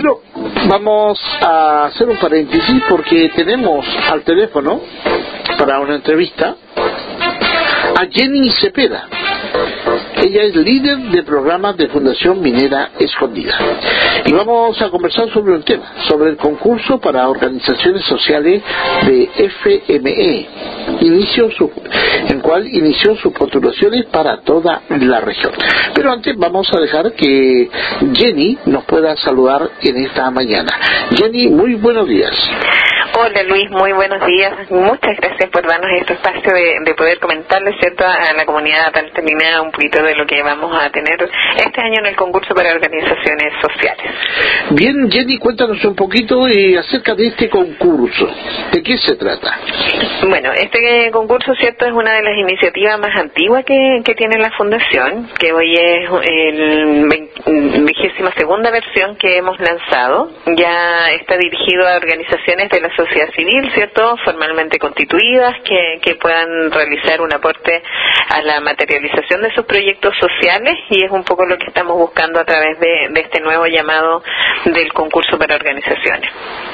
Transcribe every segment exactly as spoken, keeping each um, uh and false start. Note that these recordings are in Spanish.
Bueno, vamos a hacer un paréntesis porque tenemos al teléfono para una entrevista a Jenny Cepeda. Ella es líder de programas de Fundación Minera Escondida. Y vamos a conversar sobre un tema, sobre el concurso para organizaciones sociales de F M E, inició su, en cual inició sus postulaciones para toda la región. Pero antes vamos a dejar que Jenny nos pueda saludar en esta mañana. Jenny, muy buenos días. Hola Luis, muy buenos días. Muchas gracias por darnos este espacio de, de poder comentarle, ¿cierto?, a la comunidad talteminera un poquito de lo que vamos a tener este año en el concurso para organizaciones sociales. Bien, Jenny, cuéntanos un poquito eh, acerca de este concurso. ¿De qué se trata? Bueno, este concurso, ¿cierto?, es una de las iniciativas más antiguas que, que tiene la Fundación, que hoy es el vigésima segunda versión que hemos lanzado. Ya está dirigido a organizaciones de la sociedad civil, ¿cierto?, formalmente constituidas, que, que puedan realizar un aporte a la materialización de sus proyectos sociales, y es un poco lo que estamos buscando a través de, de este nuevo llamado del concurso para organizaciones.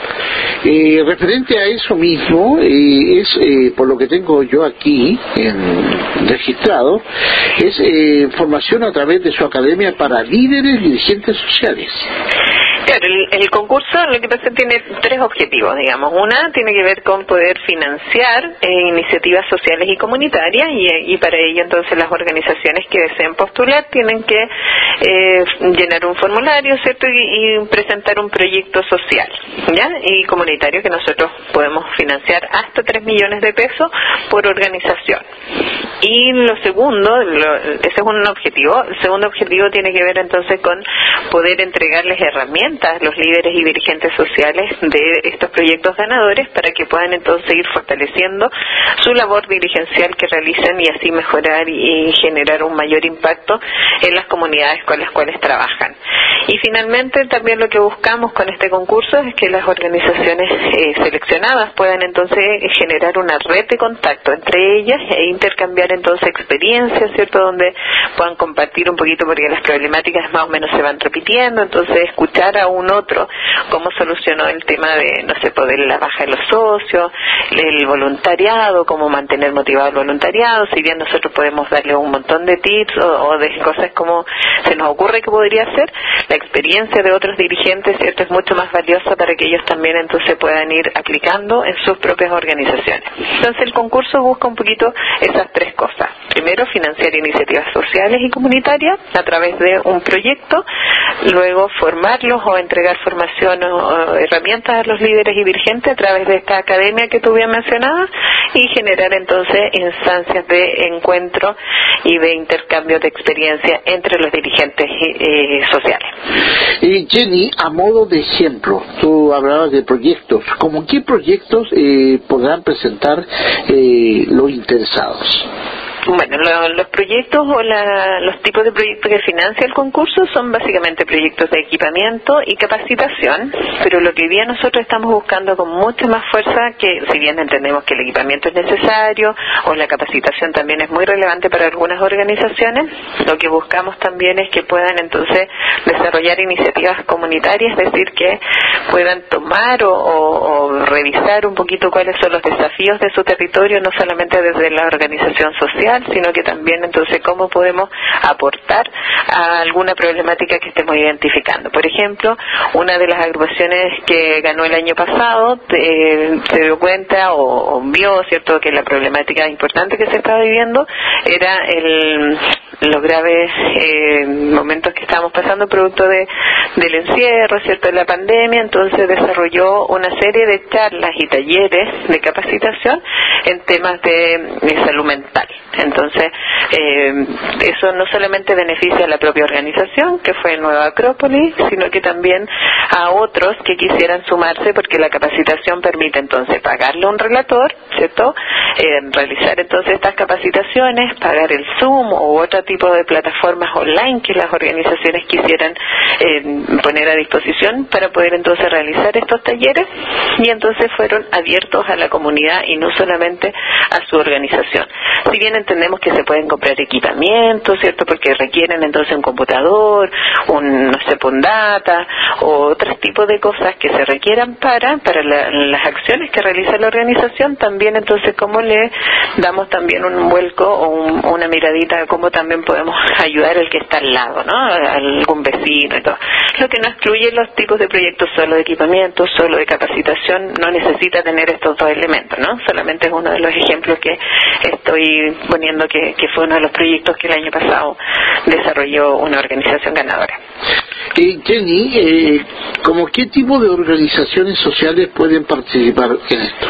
Eh, referente a eso mismo, eh, es eh, por lo que tengo yo aquí en, registrado, es eh, formación a través de su academia para líderes y dirigentes sociales. Claro, el, el concurso lo que pasa tiene tres objetivos, digamos. Una tiene que ver con poder financiar eh, iniciativas sociales y comunitarias, y, y para ello entonces las organizaciones que deseen postular tienen que eh, llenar un formulario, ¿cierto?, y, y presentar un proyecto social, ¿ya?, y comunitario, que nosotros podemos financiar hasta tres millones de pesos por organización. Y lo segundo, lo, ese es un objetivo. El segundo objetivo tiene que ver entonces con poder entregarles herramientas a los líderes y dirigentes sociales de estos proyectos ganadores para que puedan entonces seguir fortaleciendo su labor dirigencial que realizan, y así mejorar y, y generar un mayor impacto en las comunidades con las cuales trabajan. Y finalmente también lo que buscamos con este concurso es que las organizaciones eh, seleccionadas puedan entonces generar una red de contacto entre ellas e intercambiar entonces experiencias, ¿cierto?, donde puedan compartir un poquito, porque las problemáticas más o menos se van repitiendo, entonces escuchar a un otro cómo solucionó el tema de, no sé, poder la baja de los socios, el voluntariado, cómo mantener motivado el voluntariado. Si bien nosotros podemos darle un montón de tips o, o de cosas como se nos ocurre que podría ser, la experiencia de otros dirigentes, ¿cierto?, es mucho más valiosa para que ellos también entonces puedan ir aplicando en sus propias organizaciones. Entonces el concurso busca un poquito esas tres cosas. Primero, financiar iniciativas sociales y comunitarias a través de un proyecto, luego formarlos o entregar formación o, o herramientas a los líderes y dirigentes a través de esta academia que tú bien mencionabas, y generar entonces instancias de encuentro y de intercambio de experiencia entre los dirigentes eh, sociales. Eh, Jenny, a modo de ejemplo, tú hablabas de proyectos. ¿Cómo qué proyectos eh, podrán presentar eh, los interesados? Bueno, lo, los proyectos o la, los tipos de proyectos que financia el concurso son básicamente proyectos de equipamiento y capacitación, pero lo que hoy día nosotros estamos buscando con mucha más fuerza, que si bien entendemos que el equipamiento es necesario o la capacitación también es muy relevante para algunas organizaciones, lo que buscamos también es que puedan entonces desarrollar iniciativas comunitarias, es decir, que puedan tomar o, o, o revisar un poquito cuáles son los desafíos de su territorio, no solamente desde la organización social, sino que también entonces cómo podemos aportar a alguna problemática que estemos identificando. Por ejemplo, una de las agrupaciones que ganó el año pasado eh, se dio cuenta o, o vio, cierto, que la problemática importante que se estaba viviendo era el, los graves eh, momentos que estábamos pasando producto de, del encierro, cierto, de la pandemia. Entonces desarrolló una serie de charlas y talleres de capacitación en temas de, de salud mental. Entonces, eh, eso no solamente beneficia a la propia organización, que fue Nueva Acrópolis, sino que también a otros que quisieran sumarse, porque la capacitación permite entonces pagarle a un relator, ¿cierto?, eh, realizar entonces estas capacitaciones, pagar el Zoom o otro tipo de plataformas online que las organizaciones quisieran eh, poner a disposición para poder entonces realizar estos talleres, y entonces fueron abiertos a la comunidad y no solamente a su organización. Si bien entendemos que se pueden comprar equipamientos, ¿cierto?, porque requieren entonces un computador, un, no sé, un data o otros tipos de cosas que se requieran para, para la, las acciones que realiza la organización, también entonces cómo le damos también un vuelco o un, una miradita de cómo también podemos ayudar al que está al lado, ¿no?, a algún vecino y todo. Lo que no excluye los tipos de proyectos solo de equipamiento, solo de capacitación, no necesita tener estos dos elementos, ¿no? Solamente es uno de los ejemplos que estoy poniendo que, que fue uno de los proyectos que el año pasado desarrolló una organización ganadora. Eh, Jenny, eh, ¿cómo qué tipo de organizaciones sociales pueden participar en esto?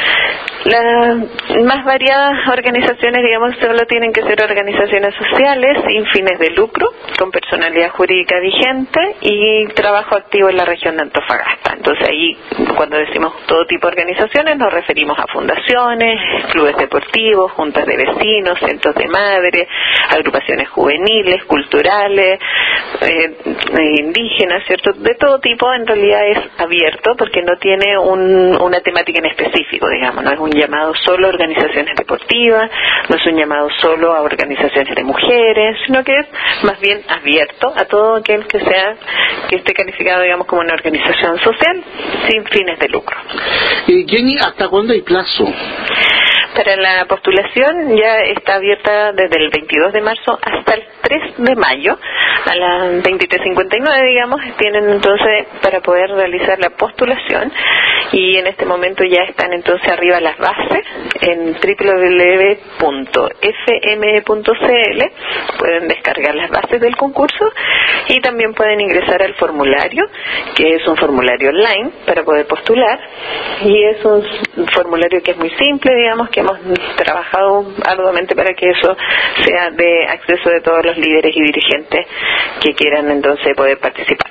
Las más variadas organizaciones, digamos, solo tienen que ser organizaciones sociales sin fines de lucro, con personalidad jurídica vigente y trabajo activo en la región de Antofagasta. Entonces ahí, cuando decimos todo tipo de organizaciones, nos referimos a fundaciones, clubes deportivos, juntas de vecinos, centros de madres, agrupaciones juveniles, culturales, eh, indígenas, ¿cierto? De todo tipo. En realidad es abierto porque no tiene un, una temática en específico, digamos, no es un llamado solo a organizaciones deportivas, no es un llamado solo a organizaciones de mujeres, sino que es más bien abierto a todo aquel que sea, que esté calificado, digamos, como una organización social sin fines de lucro. Eh, Jenny, ¿hasta cuándo hay plazo? Para la postulación ya está abierta desde el veintidós de marzo hasta el tres de mayo a las veintitrés cincuenta y nueve, digamos, tienen entonces para poder realizar la postulación, y en este momento ya están entonces arriba las bases en doble u doble u doble u punto f m e punto c l, pueden descargar las bases del concurso y también pueden ingresar al formulario, que es un formulario online para poder postular, y es un formulario que es muy simple, digamos, que hemos trabajado arduamente para que eso sea de acceso de todos los líderes y dirigentes que quieran entonces poder participar.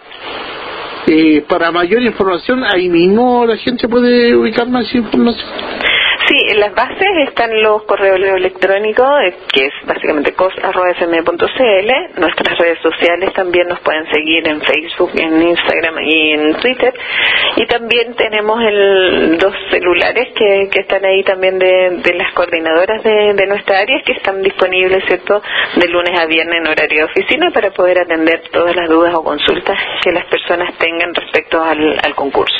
Eh, para mayor información, ahí mismo la gente puede ubicar más información. Sí, en las bases están los correos electrónicos, que es básicamente cos arroba f m e punto c l. Nuestras redes sociales también nos pueden seguir en Facebook, en Instagram y en Twitter. Y también tenemos el, dos celulares que, que están ahí también de, de las coordinadoras de, de nuestra área, que están disponibles, ¿cierto?, de lunes a viernes en horario de oficina para poder atender todas las dudas o consultas que las personas tengan respecto al, al concurso.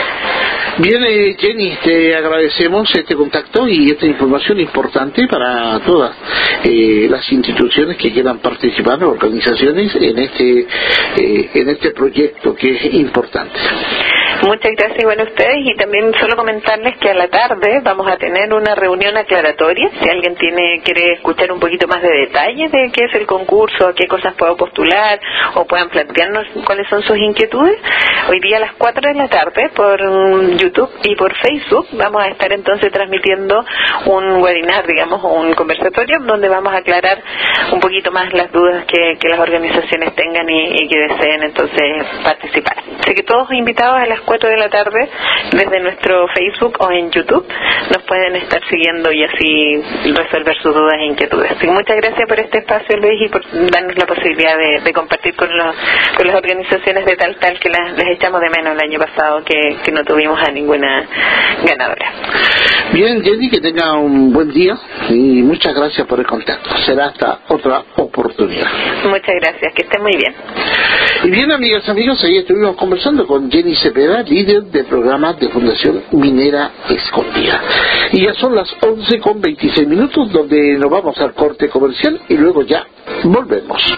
Bien, eh, Jenny, te agradecemos este contacto y esta información importante para todas eh, las instituciones que quieran participar, organizaciones, en este eh, en este proyecto que es importante. Muchas gracias, bueno, a ustedes, y también solo comentarles que a la tarde vamos a tener una reunión aclaratoria. Si alguien tiene quiere escuchar un poquito más de detalles de qué es el concurso, a qué cosas puedo postular, o puedan plantearnos cuáles son sus inquietudes, hoy día a las cuatro de la tarde por YouTube y por Facebook vamos a estar entonces transmitiendo un webinar, digamos, o un conversatorio donde vamos a aclarar un poquito más las dudas que, que las organizaciones tengan y, y que deseen entonces participar. Así que todos invitados a las cuatro de la tarde desde nuestro Facebook o en YouTube nos pueden estar siguiendo y así resolver sus dudas e inquietudes. Así que muchas gracias por este espacio, Luis, y por darnos la posibilidad de, de compartir con, los, con las organizaciones de tal tal que las, les echamos de menos el año pasado que, que no tuvimos a ninguna ganadora. Bien, Jenny, que tenga un buen día y muchas gracias por el contacto. Será hasta otra oportunidad. Muchas gracias, que estén muy bien. Y bien, amigas, amigos, ahí estuvimos conversando con Jenny Cepeda, líder del programa de Fundación Minera Escondida. Y ya son las once con veintiséis minutos, donde nos vamos al corte comercial y luego ya volvemos.